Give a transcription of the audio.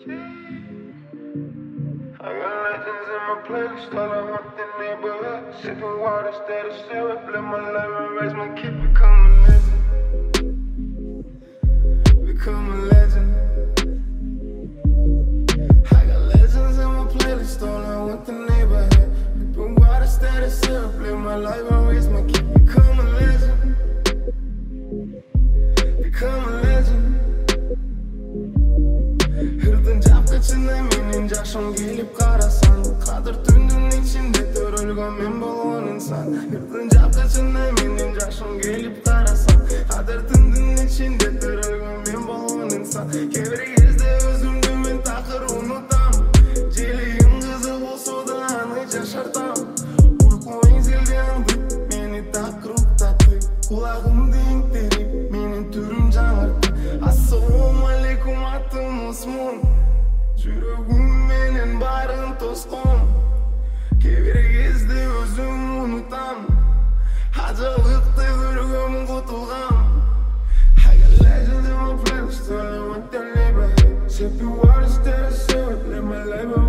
I got legends in my playlist, all I want the neighborhood. Sipping water instead of syrup, live my life and raise my kid, become a legend. Become a legend. I got legends in my playlist, all I want the neighborhood. Sipping water instead of syrup, live my life and raise my kid, become a legend. Become a legend. Hırdan capkachınday menin jashım gelip karasan, kadir tündün içinde törülgön men bolğon insan. Hırdan capkachınday menin jashım gelip karasan, kadir tündün içinde törülgön men bolğon insan. Kebir kezde özümdü men takır unutam, jeliğim kızı bolsa da anı jaşartam. Uyku enzildi andı, meni takır uktatı, kulağımdı inkterip menin türüm жаңыртты. Assalamu alaikum atım Osman, жүрегім менен барын тосқым. Кейбір кезде өзім ұнытам, ажалықты көргім құтылғам. I got legends in my playlist, all I want the neighborhood. Sipping water instead of syrup, live my life